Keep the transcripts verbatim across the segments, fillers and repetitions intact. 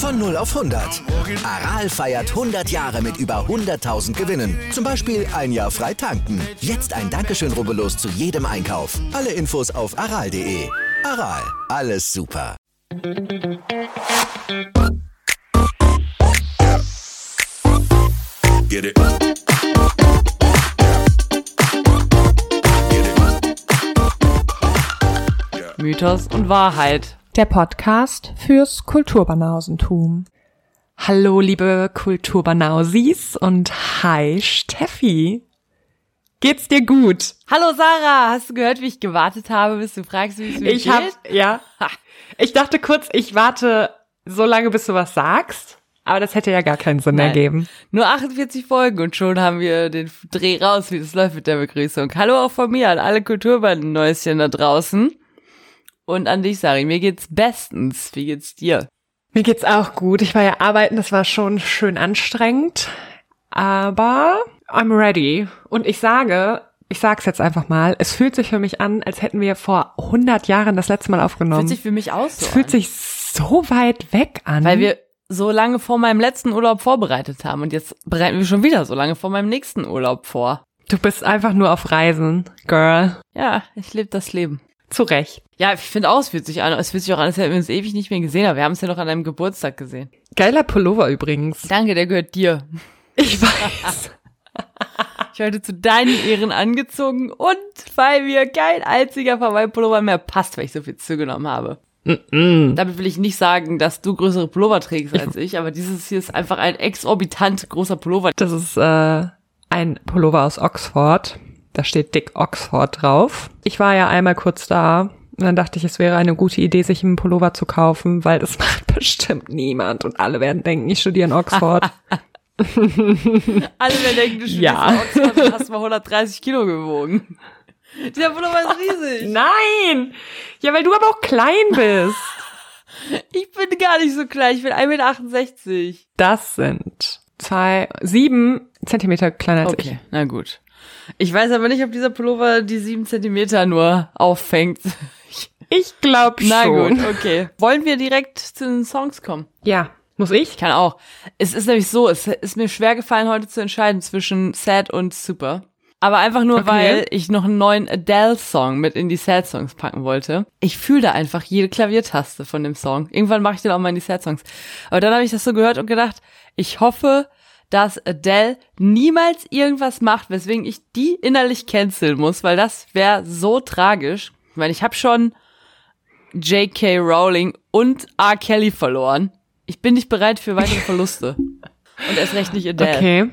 Von null auf hundert. Aral feiert hundert Jahre mit über hunderttausend Gewinnen. Zum Beispiel ein Jahr frei tanken. Jetzt ein Dankeschön, rubbellos zu jedem Einkauf. Alle Infos auf aral punkt de. Aral, alles super. Get it. Mythos und Wahrheit. Der Podcast fürs Kulturbanausentum. Hallo, liebe Kulturbanausis und hi, Steffi. Geht's dir gut? Hallo Sarah, hast du gehört, wie ich gewartet habe, bis du fragst, wie es mir ich geht? Hab, ja. Ich dachte kurz, ich warte so lange, bis du was sagst, aber das hätte ja gar keinen Sinn Nein. ergeben. Nur achtundvierzig Folgen und schon haben wir den Dreh raus, wie das läuft mit der Begrüßung. Hallo auch von mir an alle Kulturbandennäuschen da draußen. Und an dich, Sari, mir geht's bestens. Wie geht's dir? Mir geht's auch gut. Ich war ja arbeiten, das war schon schön anstrengend, aber I'm ready. Und ich sage, ich sag's jetzt einfach mal, es fühlt sich für mich an, als hätten wir vor hundert Jahren das letzte Mal aufgenommen. Fühlt sich für mich aus so Es fühlt an. sich so weit weg an. Weil wir so lange vor meinem letzten Urlaub vorbereitet haben und jetzt bereiten wir schon wieder so lange vor meinem nächsten Urlaub vor. Du bist einfach nur auf Reisen, Girl. Ja, ich lebe das Leben. Zu Recht. Ja, ich finde auch, es fühlt sich an. Es fühlt sich auch an, als hätten wir uns ewig nicht mehr gesehen haben. Wir haben es ja noch an deinem Geburtstag gesehen. Geiler Pullover übrigens. Danke, der gehört dir. Ich weiß. Ich habe heute zu deinen Ehren angezogen und weil mir kein einziger von meinen Pullovern mehr passt, weil ich so viel zugenommen habe. Mm-mm. Damit will ich nicht sagen, dass du größere Pullover trägst als ich, aber dieses hier ist einfach ein exorbitant großer Pullover. Das ist äh, ein Pullover aus Oxford. Da steht dick Oxford drauf. Ich war ja einmal kurz da und dann dachte ich, es wäre eine gute Idee, sich einen Pullover zu kaufen, weil das macht bestimmt niemand und alle werden denken, ich studiere in Oxford. Alle werden denken, du studierst Ja. in Oxford und hast mal hundertdreißig Kilo gewogen. Dieser Pullover ist riesig. Nein! Ja, weil du aber auch klein bist. Ich bin gar nicht so klein, ich bin ein Meter achtundsechzig. Das sind zwei, sieben Zentimeter kleiner als Okay, na gut. Ich weiß aber nicht, ob dieser Pullover die sieben Zentimeter nur auffängt. ich. Ich glaube schon. Na gut, okay. Wollen wir direkt zu den Songs kommen? Ja. Muss ich? Ich kann auch. Es ist nämlich so, es ist mir schwer gefallen, heute zu entscheiden zwischen Sad und Super. Aber einfach nur, Okay. weil ich noch einen neuen Adele-Song mit in die Sad-Songs packen wollte. Ich fühle da einfach jede Klaviertaste von dem Song. Irgendwann mache ich den auch mal in die Sad-Songs. Aber dann habe ich das so gehört und gedacht, ich hoffe, dass Adele niemals irgendwas macht, weswegen ich die innerlich canceln muss, weil das wäre so tragisch. Ich meine, ich habe schon J K. Rowling und R. Kelly verloren. Ich bin nicht bereit für weitere Verluste. Und erst recht nicht Adele. Okay.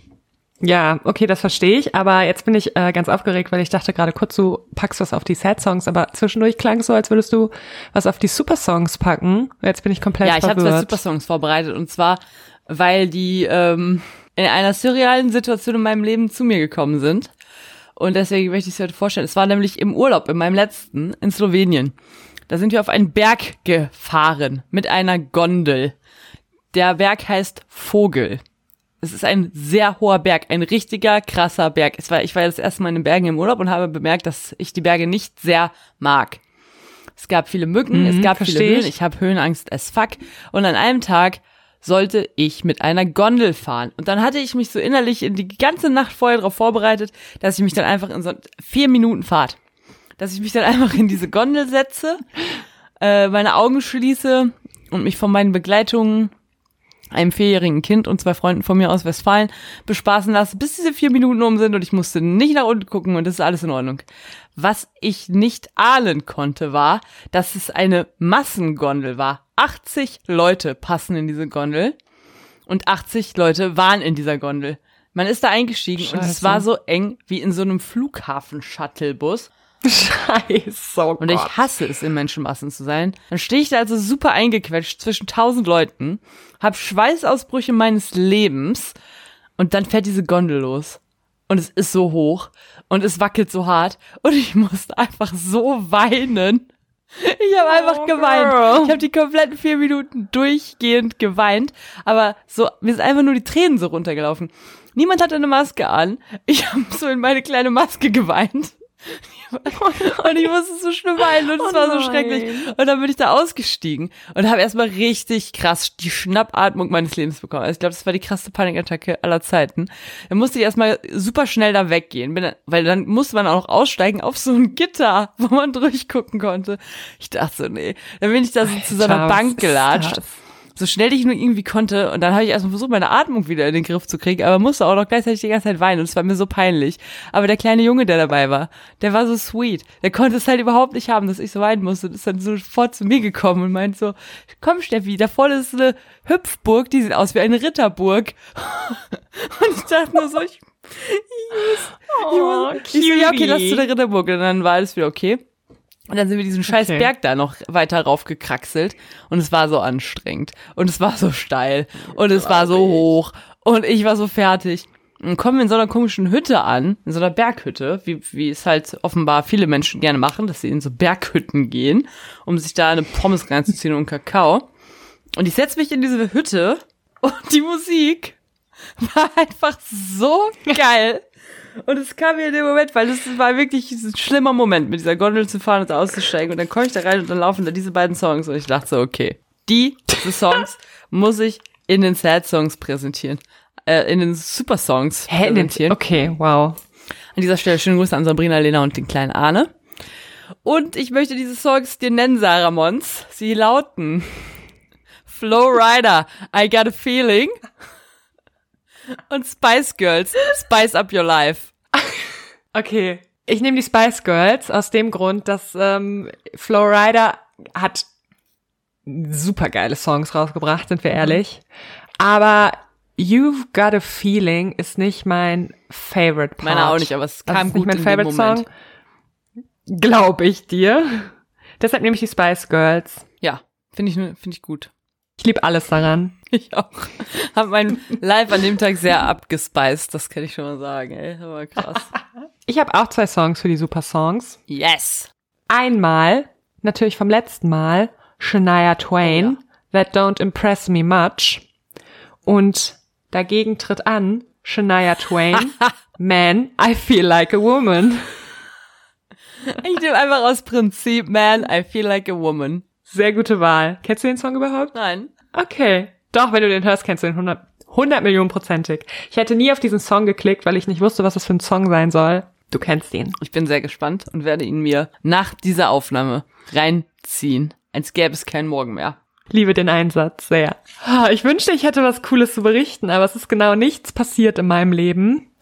Ja, okay, das verstehe ich, aber jetzt bin ich äh, ganz aufgeregt, weil ich dachte gerade kurz, du packst was auf die Sad-Songs, aber zwischendurch klang es so, als würdest du was auf die Super-Songs packen. Jetzt bin ich komplett Ja, ich habe verwirrt. zwei Super-Songs vorbereitet und zwar, weil die ähm, in einer surrealen Situation in meinem Leben zu mir gekommen sind. Und deswegen möchte ich es heute vorstellen. Es war nämlich im Urlaub, in meinem letzten, in Slowenien. Da sind wir auf einen Berg gefahren mit einer Gondel. Der Berg heißt Vogel. Es ist ein sehr hoher Berg, ein richtiger, krasser Berg. Es war, ich war das erste Mal in den Bergen im Urlaub und habe bemerkt, dass ich die Berge nicht sehr mag. Es gab viele Mücken, Mhm, es gab viele versteh ich. Höhen, ich habe Höhenangst as fuck. Und an einem Tag sollte ich mit einer Gondel fahren. Und dann hatte ich mich so innerlich in die ganze Nacht vorher darauf vorbereitet, dass ich mich dann einfach in so vier Minuten Fahrt, dass ich mich dann einfach in diese Gondel setze, äh, meine Augen schließe und mich von meinen Begleitungen, einem vierjährigen Kind und zwei Freunden von mir aus Westfalen, bespaßen lasse, bis diese vier Minuten um sind und ich musste nicht nach unten gucken und das ist alles in Ordnung. Was ich nicht ahnen konnte, war, dass es eine Massengondel war. achtzig Leute passen in diese Gondel und achtzig Leute waren in dieser Gondel. Man ist da eingestiegen und es Scheiße. war so eng wie in so einem Flughafen-Shuttlebus. Scheiße, oh Und ich Gott. hasse es, in Menschenmassen zu sein. Dann stehe ich da also super eingequetscht zwischen tausend Leuten, hab Schweißausbrüche meines Lebens und dann fährt diese Gondel los. Und es ist so hoch und es wackelt so hart und ich musste einfach so weinen. Ich habe einfach Oh, geweint. girl. Ich habe die kompletten vier Minuten durchgehend geweint, aber so, mir sind einfach nur die Tränen so runtergelaufen. Niemand hatte eine Maske an. Ich habe so in meine kleine Maske geweint. Und ich musste so schlimm weinen und es Oh war so nein. schrecklich. Und dann bin ich da ausgestiegen und habe erstmal richtig krass die Schnappatmung meines Lebens bekommen. Also ich glaube, das war die krasseste Panikattacke aller Zeiten. Dann musste ich erstmal super schnell da weggehen, bin dann, weil dann musste man auch noch aussteigen auf so ein Gitter, wo man durchgucken konnte. Ich dachte so, nee. Dann bin ich da so zu so einer Alter, Bank was ist gelatscht. das? So schnell ich nur irgendwie konnte. Und dann habe ich erstmal versucht, meine Atmung wieder in den Griff zu kriegen, aber musste auch noch gleichzeitig die ganze Zeit weinen. Und es war mir so peinlich. Aber der kleine Junge, der dabei war, der war so sweet. Der konnte es halt überhaupt nicht haben, dass ich so weinen musste. Und ist dann sofort zu mir gekommen und meint so, komm Steffi, da vorne ist eine Hüpfburg, die sieht aus wie eine Ritterburg. Und ich dachte nur so, ich, ich muss, ich, Oh, muss, ich so, ja okay, cutie. lass zu der Ritterburg. Und dann war alles wieder okay. Und dann sind wir diesen scheiß Okay. Berg da noch weiter raufgekraxelt und es war so anstrengend und es war so steil und es war so hoch und ich war so fertig. Und kommen wir in so einer komischen Hütte an, in so einer Berghütte, wie, wie es halt offenbar viele Menschen gerne machen, dass sie in so Berghütten gehen, um sich da eine Pommes reinzuziehen und einen Kakao. Und ich setze mich in diese Hütte und die Musik war einfach so geil. Und es kam mir in dem Moment, weil es war wirklich ein schlimmer Moment, mit dieser Gondel zu fahren und da auszusteigen. Und dann komme ich da rein und dann laufen da diese beiden Songs. Und ich dachte so, okay, die, diese Songs muss ich in den Sad Songs präsentieren. Äh, in den Super Songs Hä, in den- präsentieren. okay, wow. An dieser Stelle schönen Grüße an Sabrina, Lena und den kleinen Arne. Und ich möchte diese Songs dir nennen, Sarah Mons. Sie lauten Flow Rider, I Got a Feeling. Und Spice Girls, Spice Up Your Life. Okay. Ich nehme die Spice Girls aus dem Grund, dass ähm, Flo Rida hat super geile Songs rausgebracht, sind wir ehrlich. Aber You've Got a Feeling ist nicht mein Favorite Part. Meiner auch nicht, aber es Das kam ist nicht gut mein in Favorite dem Moment. Song. Glaub ich dir. Deshalb nehme ich die Spice Girls. Ja, finde ich, finde ich gut. Ich liebe alles daran. Ich auch. Hab mein Live an dem Tag sehr abgespeist, das kann ich schon mal sagen, ey. Das war krass. Ich habe auch zwei Songs für die Super Songs. Yes. Einmal, natürlich vom letzten Mal, Shania Twain, Oh That Don't Impress Me Much. Und dagegen tritt an Shania Twain, Man, I Feel Like a Woman. Ich nehme einfach aus Prinzip, Man, I Feel Like a Woman. Sehr gute Wahl. Kennst du den Song überhaupt? Nein. Okay. Doch, wenn du den hörst, kennst du den hundert, hundert Millionen prozentig. Ich hätte nie auf diesen Song geklickt, weil ich nicht wusste, was das für ein Song sein soll. Du kennst ihn. Ich bin sehr gespannt und werde ihn mir nach dieser Aufnahme reinziehen, als gäbe es keinen Morgen mehr. Liebe den Einsatz sehr. Ah, ich wünschte, ich hätte was Cooles zu berichten, aber es ist genau nichts passiert in meinem Leben.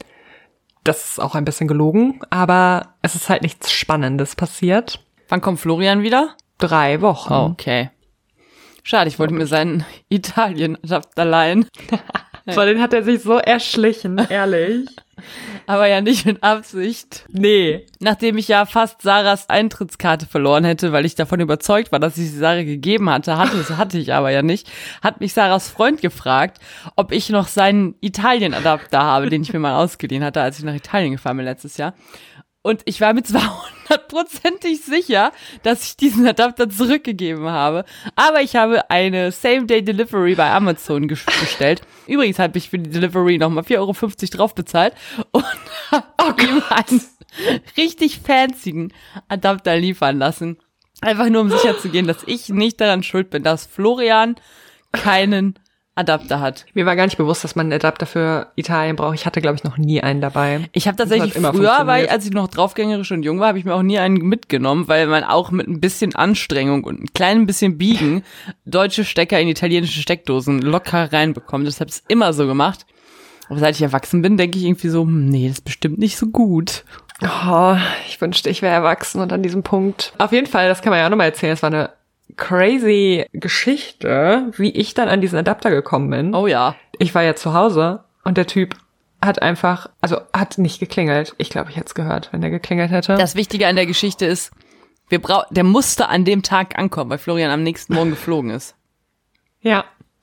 Das ist auch ein bisschen gelogen, aber es ist halt nichts Spannendes passiert. Wann kommt Florian wieder? Drei Wochen. Oh, okay. Schade, ich wollte mir seinen Italien-Adapter leihen. So, den hat er sich so erschlichen, ehrlich. Aber ja nicht mit Absicht. Nee. Nachdem ich ja fast Sarahs Eintrittskarte verloren hätte, weil ich davon überzeugt war, dass ich sie Sarah gegeben hatte, hatte, hatte ich aber ja nicht, hat mich Sarahs Freund gefragt, ob ich noch seinen Italien-Adapter habe, den ich mir mal ausgeliehen hatte, als ich nach Italien gefahren bin letztes Jahr. Und ich war mir zwar hundertprozentig sicher, dass ich diesen Adapter zurückgegeben habe, aber ich habe eine Same-Day-Delivery bei Amazon ges- bestellt. Übrigens habe ich für die Delivery nochmal vier Euro fünfzig drauf bezahlt und habe ihm einen richtig fancyen Adapter liefern lassen. Einfach nur, um sicher zu gehen, dass ich nicht daran schuld bin, dass Florian keinen Adapter hat. Mir war gar nicht bewusst, dass man einen Adapter für Italien braucht. Ich hatte, glaube ich, noch nie einen dabei. Ich habe tatsächlich Das hat immer früher, weil funktioniert. als ich noch draufgängerisch und jung war, habe ich mir auch nie einen mitgenommen, weil man auch mit ein bisschen Anstrengung und ein klein bisschen Biegen deutsche Stecker in italienische Steckdosen locker reinbekommt. Das habe ich immer so gemacht. Aber seit ich erwachsen bin, denke ich irgendwie so, hm, nee, das ist bestimmt nicht so gut. Oh, ich wünschte, ich wäre erwachsen und an diesem Punkt. Auf jeden Fall, das kann man ja auch nochmal erzählen. Es war eine crazy Geschichte, wie ich dann an diesen Adapter gekommen bin. Oh ja. Ich war ja zu Hause und der Typ hat einfach, also hat nicht geklingelt. Ich glaube, ich hätte es gehört, wenn der geklingelt hätte. Das Wichtige an der Geschichte ist, wir brau- der musste an dem Tag ankommen, weil Florian am nächsten Morgen geflogen ist. Ja.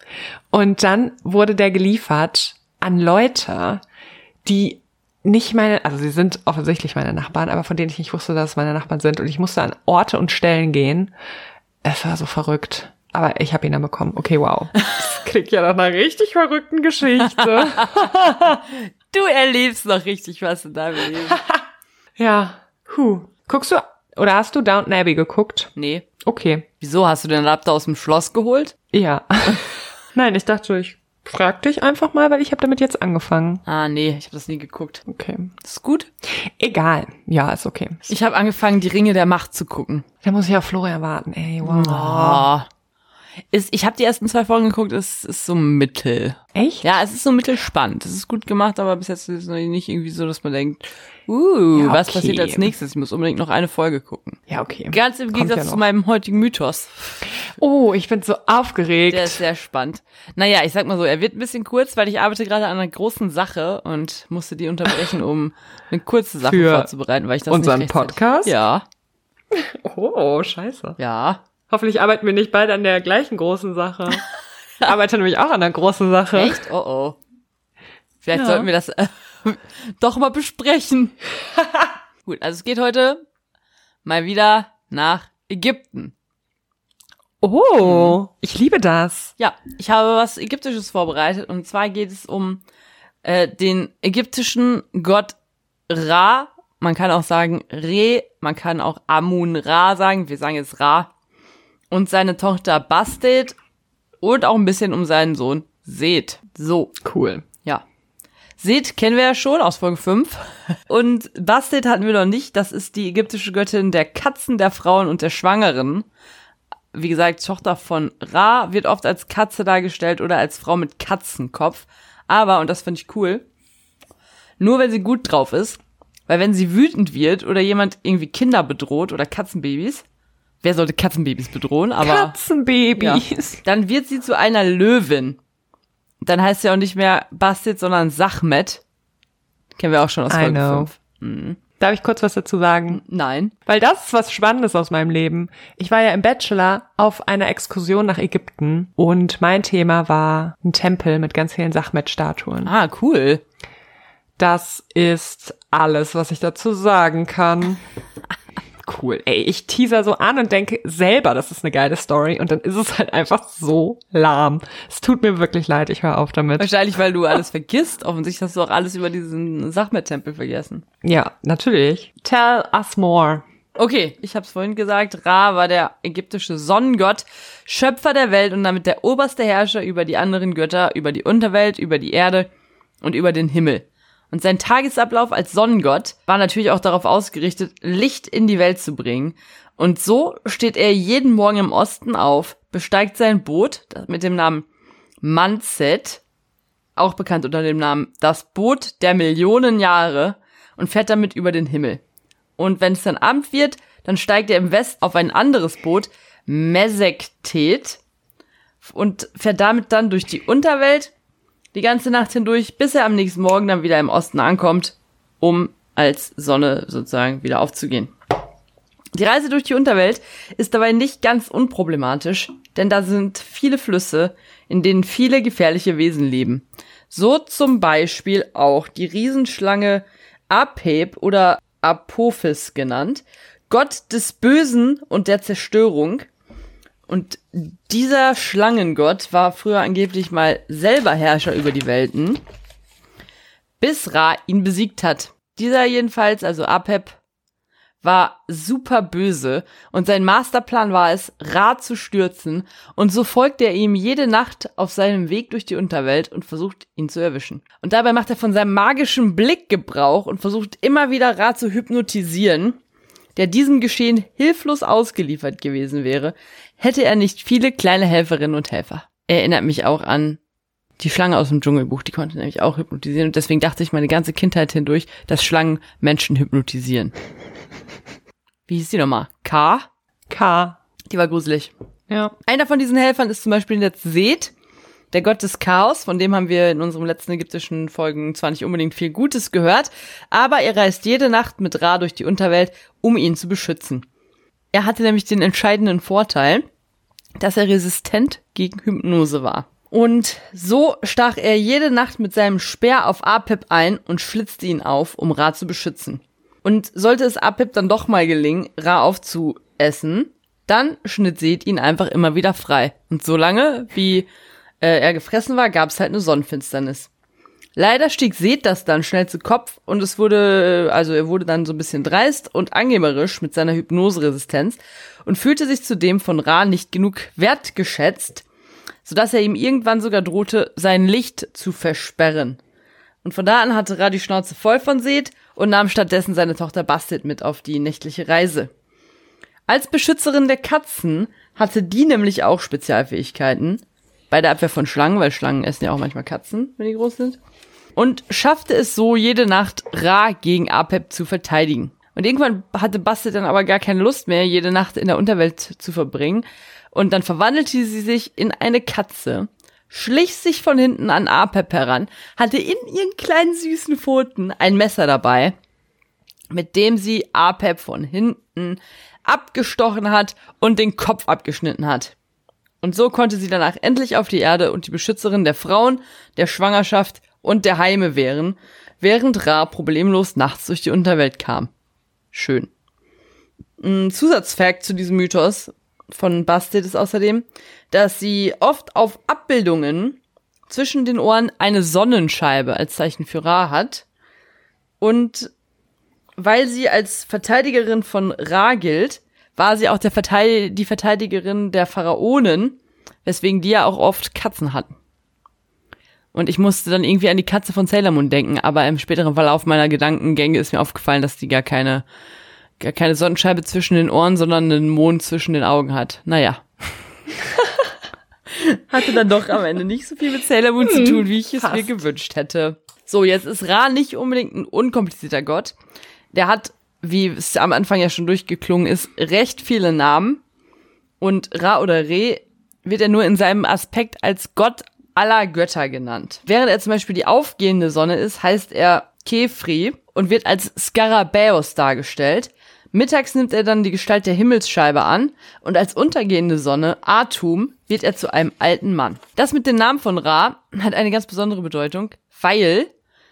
Und dann wurde der geliefert an Leute, die nicht meine, also sie sind offensichtlich meine Nachbarn, aber von denen ich nicht wusste, dass es meine Nachbarn sind. Und ich musste an Orte und Stellen gehen. Es war so verrückt. Aber ich habe ihn dann bekommen. Okay, wow. Das klingt ja nach einer richtig verrückten Geschichte. Du erlebst noch richtig was in deinem Leben. Ja. Huh. Guckst du, oder hast du Downton Abbey geguckt? Nee. Okay. Wieso, hast du den Adapter aus dem Schloss geholt? Ja. Nein, ich dachte, ich frag dich einfach mal, weil ich habe damit jetzt angefangen. Ah, nee, ich habe das nie geguckt. Okay. Ist gut? Egal. Ja, ist okay. Ich habe angefangen, die Ringe der Macht zu gucken. Da muss ich auf Florian warten, ey. Wow. Oh. Ist, ich habe die ersten zwei Folgen geguckt, es ist so mittel. Echt? Ja, es ist so mittelspannend. Es ist gut gemacht, aber bis jetzt ist es noch nicht irgendwie so, dass man denkt, uh, Ja, was okay. passiert als nächstes? Ich muss unbedingt noch eine Folge gucken. Ja, okay. Ganz im Kommt Gegensatz ja noch. zu meinem heutigen Mythos. Oh, ich bin so aufgeregt. Der ist sehr spannend. Naja, ich sag mal so, er wird ein bisschen kurz, weil ich arbeite gerade an einer großen Sache und musste die unterbrechen, um eine kurze Sache Für vorzubereiten, weil ich das unseren nicht rechtzeitig- Podcast? Ja, Oh, scheiße. ja. Hoffentlich arbeiten wir nicht beide an der gleichen großen Sache. Ich arbeite nämlich auch an der großen Sache. Echt? Oh oh. Vielleicht Ja. sollten wir das äh, doch mal besprechen. Gut, also es geht heute mal wieder nach Ägypten. Oh, ich liebe das. Ja, ich habe was Ägyptisches vorbereitet und zwar geht es um äh, den ägyptischen Gott Ra. Man kann auch sagen Re, man kann auch Amun-Ra sagen, wir sagen jetzt Ra. Und seine Tochter Bastet und auch ein bisschen um seinen Sohn Seth. So, Cool. ja. Seth kennen wir ja schon aus Folge fünf. Und Bastet hatten wir noch nicht. Das ist die ägyptische Göttin der Katzen, der Frauen und der Schwangeren. Wie gesagt, Tochter von Ra, wird oft als Katze dargestellt oder als Frau mit Katzenkopf. Aber, und das finde ich cool, nur wenn sie gut drauf ist. Weil wenn sie wütend wird oder jemand irgendwie Kinder bedroht oder Katzenbabys, wer sollte Katzenbabys bedrohen? Aber ja, Katzenbabys. dann wird sie zu einer Löwin. Dann heißt sie auch nicht mehr Bastet, sondern Sachmet. Kennen wir auch schon aus I Folge know. fünf. Darf ich kurz was dazu sagen? Nein. Weil das ist was Spannendes aus meinem Leben. Ich war ja im Bachelor auf einer Exkursion nach Ägypten und mein Thema war ein Tempel mit ganz vielen Sachmet-Statuen. Ah, cool. Das ist alles, was ich dazu sagen kann. Cool. Ey, ich teaser so an und denke selber, das ist eine geile Story und dann ist es halt einfach so lahm. Es tut mir wirklich leid, ich höre auf damit. Wahrscheinlich, weil du alles vergisst. Offensichtlich hast du auch alles über diesen Sachmet-Tempel vergessen. Ja, natürlich. Tell us more. Okay, ich habe es vorhin gesagt, Ra war der ägyptische Sonnengott, Schöpfer der Welt und damit der oberste Herrscher über die anderen Götter, über die Unterwelt, über die Erde und über den Himmel. Und sein Tagesablauf als Sonnengott war natürlich auch darauf ausgerichtet, Licht in die Welt zu bringen. Und so steht er jeden Morgen im Osten auf, besteigt sein Boot mit dem Namen Manset, auch bekannt unter dem Namen das Boot der Millionen Jahre, und fährt damit über den Himmel. Und wenn es dann Abend wird, dann steigt er im Westen auf ein anderes Boot, Mesektet, und fährt damit dann durch die Unterwelt die ganze Nacht hindurch, bis er am nächsten Morgen dann wieder im Osten ankommt, um als Sonne sozusagen wieder aufzugehen. Die Reise durch die Unterwelt ist dabei nicht ganz unproblematisch, denn da sind viele Flüsse, in denen viele gefährliche Wesen leben. So zum Beispiel auch die Riesenschlange Apep oder Apophis genannt, Gott des Bösen und der Zerstörung. Und dieser Schlangengott war früher angeblich mal selber Herrscher über die Welten, bis Ra ihn besiegt hat. Dieser jedenfalls, also Apep, war super böse und sein Masterplan war es, Ra zu stürzen, und so folgt er ihm jede Nacht auf seinem Weg durch die Unterwelt und versucht, ihn zu erwischen. Und dabei macht er von seinem magischen Blick Gebrauch und versucht immer wieder Ra zu hypnotisieren, der diesem Geschehen hilflos ausgeliefert gewesen wäre, hätte er nicht viele kleine Helferinnen und Helfer. Erinnert mich auch an die Schlange aus dem Dschungelbuch, die konnte nämlich auch hypnotisieren, und deswegen dachte ich meine ganze Kindheit hindurch, dass Schlangen Menschen hypnotisieren. Wie hieß die nochmal? K? K. Die war gruselig. Ja. Einer von diesen Helfern ist zum Beispiel der Seth, der Gott des Chaos, von dem haben wir in unseren letzten ägyptischen Folgen zwar nicht unbedingt viel Gutes gehört, aber er reist jede Nacht mit Ra durch die Unterwelt, um ihn zu beschützen. Er hatte nämlich den entscheidenden Vorteil, dass er resistent gegen Hypnose war. Und so stach er jede Nacht mit seinem Speer auf Apep ein und schlitzte ihn auf, um Ra zu beschützen. Und sollte es Apep dann doch mal gelingen, Ra aufzuessen, dann schnitt Seth ihn einfach immer wieder frei. Und solange, wie äh, er gefressen war, gab es halt eine Sonnenfinsternis. Leider stieg Seth das dann schnell zu Kopf und es wurde, also er wurde dann so ein bisschen dreist und angeberisch mit seiner Hypnoseresistenz und fühlte sich zudem von Ra nicht genug wertgeschätzt, sodass er ihm irgendwann sogar drohte, sein Licht zu versperren. Und von da an hatte Ra die Schnauze voll von Seth und nahm stattdessen seine Tochter Bastet mit auf die nächtliche Reise. Als Beschützerin der Katzen hatte die nämlich auch Spezialfähigkeiten, bei der Abwehr von Schlangen, weil Schlangen essen ja auch manchmal Katzen, wenn die groß sind, und schaffte es so, jede Nacht Ra gegen Apep zu verteidigen. Und irgendwann hatte Bastet dann aber gar keine Lust mehr, jede Nacht in der Unterwelt zu verbringen, und dann verwandelte sie sich in eine Katze, schlich sich von hinten an Apep heran, hatte in ihren kleinen süßen Pfoten ein Messer dabei, mit dem sie Apep von hinten abgestochen hat und den Kopf abgeschnitten hat. Und so konnte sie danach endlich auf die Erde und die Beschützerin der Frauen, der Schwangerschaft und der Heime wären, während Ra problemlos nachts durch die Unterwelt kam. Schön. Ein Zusatzfakt zu diesem Mythos von Bastet ist außerdem, dass sie oft auf Abbildungen zwischen den Ohren eine Sonnenscheibe als Zeichen für Ra hat. Und weil sie als Verteidigerin von Ra gilt, war sie auch der Verteid- die Verteidigerin der Pharaonen, weswegen die ja auch oft Katzen hatten. Und ich musste dann irgendwie an die Katze von Sailor Moon denken, aber im späteren Verlauf meiner Gedankengänge ist mir aufgefallen, dass die gar keine, gar keine Sonnenscheibe zwischen den Ohren, sondern einen Mond zwischen den Augen hat. Naja. Hatte dann doch am Ende nicht so viel mit Sailor Moon zu tun, wie ich es Fast. mir gewünscht hätte. So, jetzt ist Ra nicht unbedingt ein unkomplizierter Gott. Der hat, wie es am Anfang ja schon durchgeklungen ist, recht viele Namen. Und Ra oder Re wird er nur in seinem Aspekt als Gott aller Götter genannt. Während er zum Beispiel die aufgehende Sonne ist, heißt er Khepri und wird als Skarabäus dargestellt. Mittags nimmt er dann die Gestalt der Himmelsscheibe an und als untergehende Sonne, Atum, wird er zu einem alten Mann. Das mit dem Namen von Ra hat eine ganz besondere Bedeutung, weil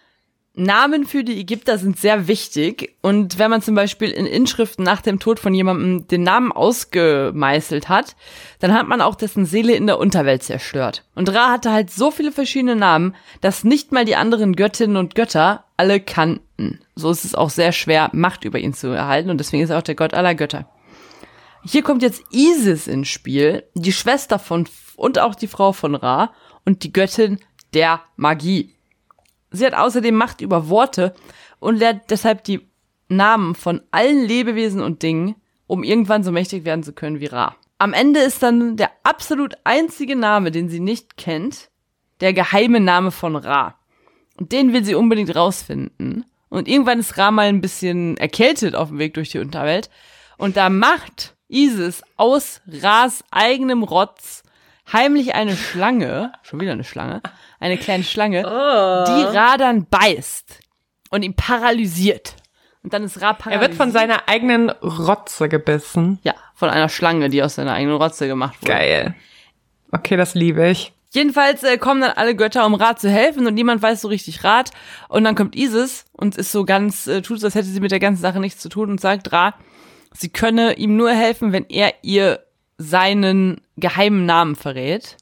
Namen für die Ägypter sind sehr wichtig und wenn man zum Beispiel in Inschriften nach dem Tod von jemandem den Namen ausgemeißelt hat, dann hat man auch dessen Seele in der Unterwelt zerstört. Und Ra hatte halt so viele verschiedene Namen, dass nicht mal die anderen Göttinnen und Götter alle kannten. So ist es auch sehr schwer, Macht über ihn zu erhalten und deswegen ist er auch der Gott aller Götter. Hier kommt jetzt Isis ins Spiel, die Schwester von und auch die Frau von Ra und die Göttin der Magie. Sie hat außerdem Macht über Worte und lernt deshalb die Namen von allen Lebewesen und Dingen, um irgendwann so mächtig werden zu können wie Ra. Am Ende ist dann der absolut einzige Name, den sie nicht kennt, der geheime Name von Ra. Und den will sie unbedingt rausfinden. Und irgendwann ist Ra mal ein bisschen erkältet auf dem Weg durch die Unterwelt. Und da macht Isis aus Ras eigenem Rotz heimlich eine Schlange, schon wieder eine Schlange, eine kleine Schlange, oh. die Ra dann beißt und ihn paralysiert. Und dann ist Ra paralysiert. Er wird von seiner eigenen Rotze gebissen. Ja, von einer Schlange, die aus seiner eigenen Rotze gemacht wurde. Geil. Okay, das liebe ich. Jedenfalls äh, kommen dann alle Götter, um Ra zu helfen und niemand weiß so richtig Rat. Und dann kommt Isis und ist so ganz, äh, tut so, als hätte sie mit der ganzen Sache nichts zu tun und sagt Ra, sie könne ihm nur helfen, wenn er ihr seinen geheimen Namen verrät.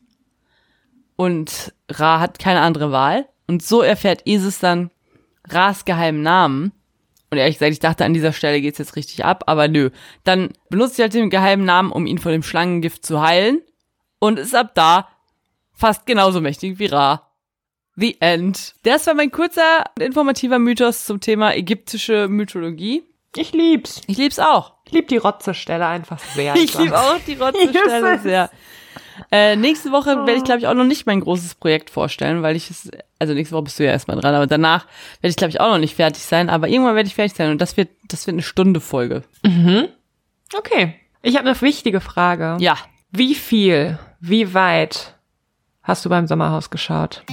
Und Ra hat keine andere Wahl. Und so erfährt Isis dann Ras geheimen Namen. Und ehrlich gesagt, ich dachte, an dieser Stelle geht's jetzt richtig ab, aber nö. Dann benutzt sie halt den geheimen Namen, um ihn von dem Schlangengift zu heilen. Und ist ab da fast genauso mächtig wie Ra. The End. Das war mein kurzer und informativer Mythos zum Thema ägyptische Mythologie. Ich lieb's. Ich lieb's auch. Ich lieb die Rotze-Stelle einfach sehr. Ich lieb auch die Rotze-Stelle sehr. Äh, nächste Woche werde ich, glaube ich, auch noch nicht mein großes Projekt vorstellen, weil ich es, also nächste Woche bist du ja erstmal dran, aber danach werde ich, glaube ich, auch noch nicht fertig sein, aber irgendwann werde ich fertig sein und das wird, das wird eine Stunde Folge. Mhm. Okay. Ich habe eine wichtige Frage. Ja. Wie viel, wie weit hast du beim Sommerhaus geschaut?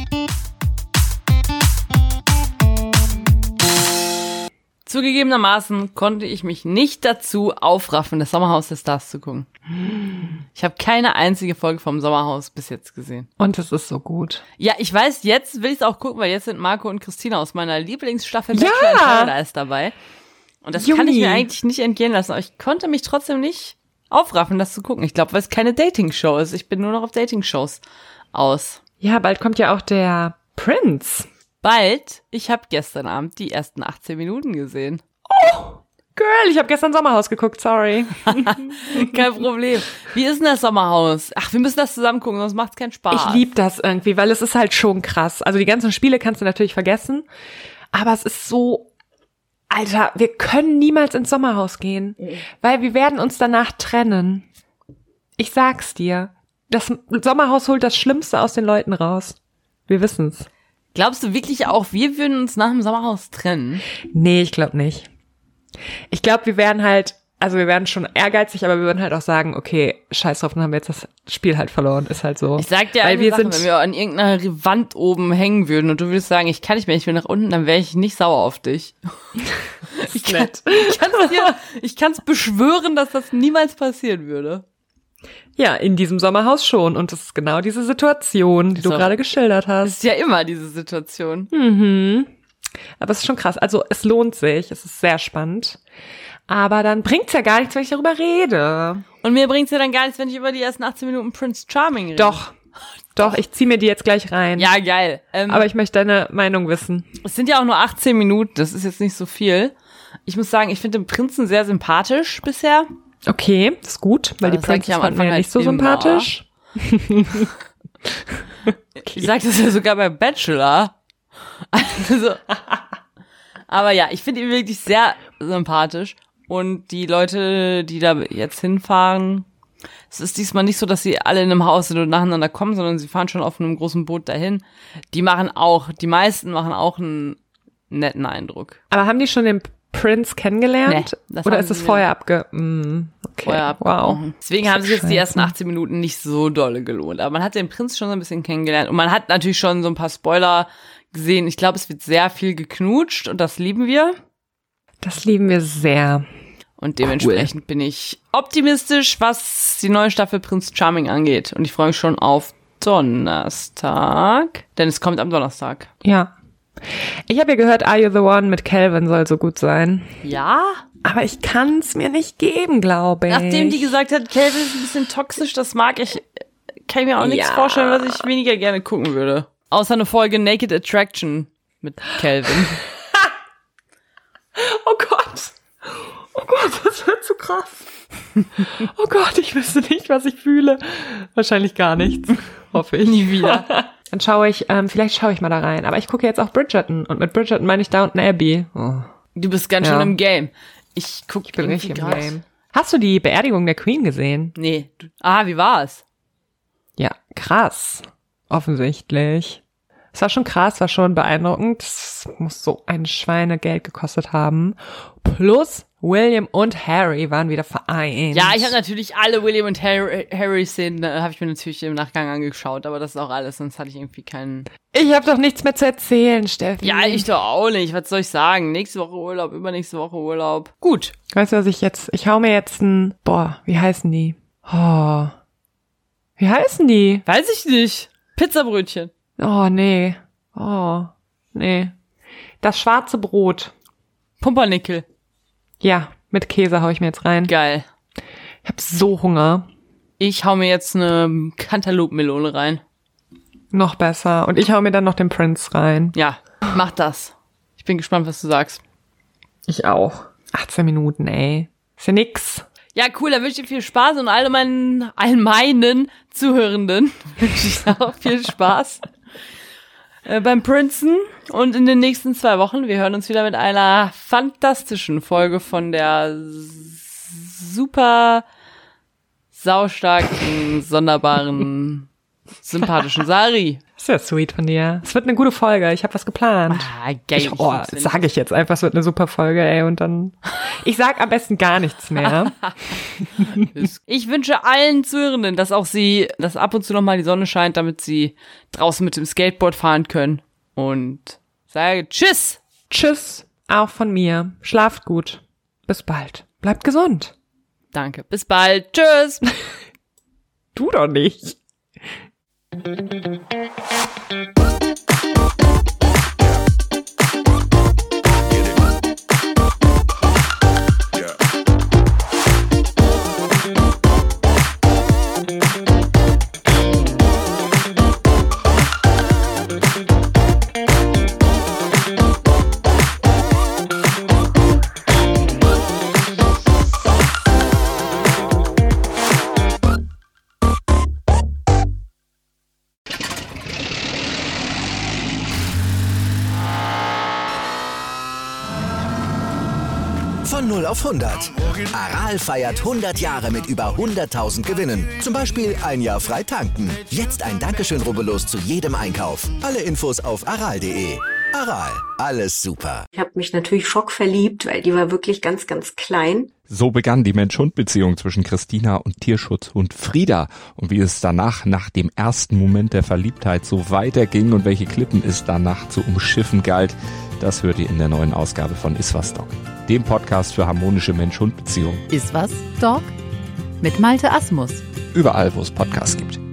Zugegebenermaßen konnte ich mich nicht dazu aufraffen, das Sommerhaus der Stars zu gucken. Ich habe keine einzige Folge vom Sommerhaus bis jetzt gesehen. Und es ist so gut. Ja, ich weiß, jetzt will ich es auch gucken, weil jetzt sind Marco und Christina aus meiner Lieblingsstaffel Ja! Bachelor in Paradise dabei. Und das Juni. kann ich mir eigentlich nicht entgehen lassen. Aber ich konnte mich trotzdem nicht aufraffen, das zu gucken. Ich glaube, weil es keine Dating-Show ist. Ich bin nur noch auf Dating-Shows aus. Ja, bald kommt ja auch der Prince. bald. Ich habe gestern Abend die ersten achtzehn Minuten gesehen. Oh, Girl, ich habe gestern Sommerhaus geguckt, sorry. Kein Problem. Wie ist denn das Sommerhaus? Ach, wir müssen das zusammen gucken, sonst macht's keinen Spaß. Ich lieb das irgendwie, weil es ist halt schon krass. Also die ganzen Spiele kannst du natürlich vergessen, aber es ist so, Alter, wir können niemals ins Sommerhaus gehen, weil wir werden uns danach trennen. Ich sag's dir, das Sommerhaus holt das Schlimmste aus den Leuten raus. Wir wissen's. Glaubst du wirklich auch, wir würden uns nach dem Sommerhaus trennen? Nee, ich glaube nicht. Ich glaube, wir werden halt, also wir werden schon ehrgeizig, aber wir würden halt auch sagen, okay, scheiß drauf, dann haben wir jetzt das Spiel halt verloren, ist halt so. Ich sag dir Weil eine wir Sache, sind, wenn wir an irgendeiner Wand oben hängen würden und du würdest sagen, ich kann nicht mehr, ich will nach unten, dann wäre ich nicht sauer auf dich. Ich kann, ich kann's dir, ich kann's beschwören, dass das niemals passieren würde. Ja, in diesem Sommerhaus schon. Und das ist genau diese Situation, die So. du gerade geschildert Das hast. ist ja immer diese Situation. Mhm. Aber es ist schon krass. Also es lohnt sich. Es ist sehr spannend. Aber dann bringt's ja gar nichts, wenn ich darüber rede. Und mir bringt's ja dann gar nichts, wenn ich über die ersten achtzehn Minuten Prince Charming rede. Doch. Doch, ich zieh mir die jetzt gleich rein. Ja, geil. Ähm, Aber ich möchte deine Meinung wissen. es sind ja auch nur achtzehn Minuten, das ist jetzt nicht so viel. Ich muss sagen, ich finde den Prinzen sehr sympathisch bisher. Okay, das ist gut, weil Aber die das sag ich Princess am fanden wir Anfang ja halt nicht so immer. sympathisch. Ich sag das ja sogar bei Bachelor. Also, aber ja, ich finde ihn wirklich sehr sympathisch. Und die Leute, die da jetzt hinfahren, es ist diesmal nicht so, dass sie alle in einem Haus sind und nacheinander kommen, sondern sie fahren schon auf einem großen Boot dahin. Die machen auch, die meisten machen auch einen netten Eindruck. Aber haben die schon den Prince kennengelernt? Nee, das Oder haben ist es sie vorher abge... Mm, okay, Vorher ab- wow. Deswegen Das haben ist sich jetzt die scheiße. ersten achtzehn Minuten nicht so dolle gelohnt. Aber man hat den Prinz schon so ein bisschen kennengelernt. Und man hat natürlich schon so ein paar Spoiler gesehen. Ich glaube, es wird sehr viel geknutscht und das lieben wir. Das lieben wir sehr. Und dementsprechend bin ich optimistisch, was die neue Staffel Prince Charming angeht. Und ich freue mich schon auf Donnerstag. Denn es kommt am Donnerstag. Ja. Ich habe ja gehört, Are You the One mit Calvin soll so gut sein. Ja? Aber ich kann es mir nicht geben, glaube ich. Nachdem die gesagt hat, Calvin ist ein bisschen toxisch, das mag ich, kann ich mir auch nichts Ja. vorstellen, was ich weniger gerne gucken würde. Außer eine Folge Naked Attraction mit Calvin. Oh Gott. Oh Gott, das wird zu krass. Oh Gott, ich wüsste nicht, was ich fühle. Wahrscheinlich gar nichts. Hoffe ich. Nie wieder. Dann schaue ich, ähm, vielleicht schaue ich mal da rein. Aber ich gucke jetzt auch Bridgerton. Und mit Bridgerton meine ich Downton Abbey. Oh, Du bist ganz Ja. schön im Game. Ich guck ich bin irgendwie richtig im grad- Game. Hast du die Beerdigung der Queen gesehen? Nee. Du, ah, wie war's? Ja, krass. Offensichtlich. Es war schon krass, war schon beeindruckend. Es muss so ein Schweinegeld gekostet haben. Plus William und Harry waren wieder vereint. Ja, ich habe natürlich alle William und Harry, Harry Szenen, äh, habe ich mir natürlich im Nachgang angeschaut, aber das ist auch alles, sonst hatte ich irgendwie keinen. Ich habe doch nichts mehr zu erzählen, Steffi. Ja, ich doch auch nicht. Was soll ich sagen? Nächste Woche Urlaub, übernächste Woche Urlaub. Gut. Weißt du, was ich jetzt, ich hau mir jetzt ein, boah, wie heißen die? Oh. Wie heißen die? Weiß ich nicht. Pizzabrötchen. Oh, nee. Oh, nee. Das schwarze Brot. Pumpernickel. Ja, mit Käse hau ich mir jetzt rein. Geil. Ich hab so Hunger. Ich hau mir jetzt eine Cantaloupe-Melone rein. Noch besser. Und ich hau mir dann noch den Prince rein. Ja, mach das. Ich bin gespannt, was du sagst. Ich auch. achtzehn Minuten, ey. Ist ja nix. Ja, cool, dann wünsche ich dir viel Spaß und all meinen, all meinen Zuhörenden wünsche ich auch viel Spaß äh, beim Princeton und in den nächsten zwei Wochen. Wir hören uns wieder mit einer fantastischen Folge von der s- super saustarken, sonderbaren, sympathischen Sari. Ist ja sweet von dir. Es wird eine gute Folge. Ich habe was geplant. Ah, geil. Ich, oh, sage ich jetzt einfach, es wird eine super Folge, ey. Und dann, ich sag am besten gar nichts mehr. Ich wünsche allen Zuhörenden, dass auch sie, dass ab und zu noch mal die Sonne scheint, damit sie draußen mit dem Skateboard fahren können. Und sage Tschüss. Tschüss, auch von mir. Schlaft gut. Bis bald. Bleibt gesund. Danke. Bis bald. Tschüss. Du doch nicht. Von null auf hundert. Aral feiert hundert Jahre mit über hunderttausend Gewinnen. Zum Beispiel ein Jahr frei tanken. Jetzt ein Dankeschön, rubbellos zu jedem Einkauf. Alle Infos auf aral punkt de. Aral, alles super. Ich habe mich natürlich schockverliebt, weil die war wirklich ganz, ganz klein. So begann die Mensch-Hund-Beziehung zwischen Christina und Tierschutzhund Frieda. Und wie es danach, nach dem ersten Moment der Verliebtheit, so weiterging und welche Klippen es danach zu umschiffen galt, das hört ihr in der neuen Ausgabe von Iswas Dog, dem Podcast für harmonische Mensch-Hund-Beziehungen. Iswas Dog? Mit Malte Asmus. Überall, wo es Podcasts gibt.